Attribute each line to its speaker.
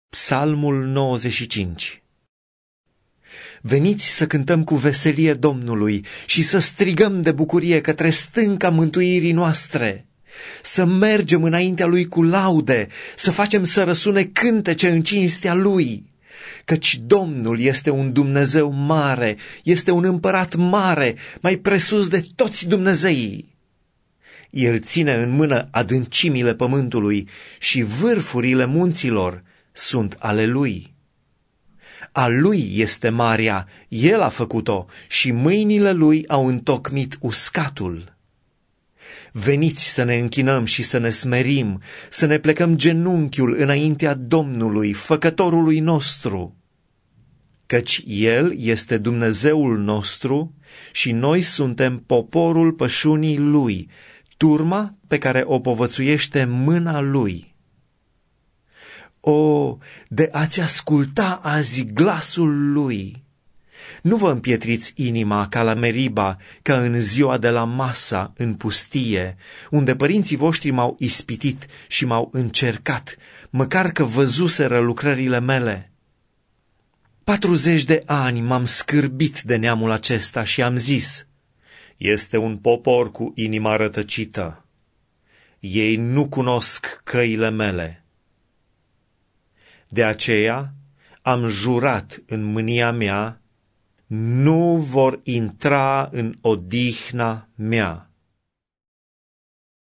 Speaker 1: Psalmul 95. Veniți să cântăm cu veselie Domnului și să strigăm de bucurie către stânca mântuirii noastre, să mergem înaintea Lui cu laude, să facem să răsune cântece în cinstea Lui, căci Domnul este un Dumnezeu mare, este un împărat mare, mai presus de toți dumnezeii. El ține în mână adâncimile pământului și vârfurile munților sunt ale Lui. A Lui este marea, El a făcut-o și mâinile Lui au întocmit uscatul. Veniți să ne închinăm și să ne smerim, să ne plecăm genunchiul înaintea Domnului, Făcătorului nostru. Căci El este Dumnezeul nostru și noi suntem poporul pășunii Lui, turma pe care o povățuiește mâna Lui. O, de a-ți asculta azi glasul Lui! Nu vă împietriți inima ca la Meriba, ca în ziua de la Masa, în pustie, unde părinții voștri m-au ispitit și m-au încercat, măcar că văzuseră lucrările mele. 40 de ani m-am scârbit de neamul acesta și am zis, este un popor cu inima rătăcită. Ei nu cunosc căile mele. De aceea am jurat în mânia mea, nu vor intra în odihna mea.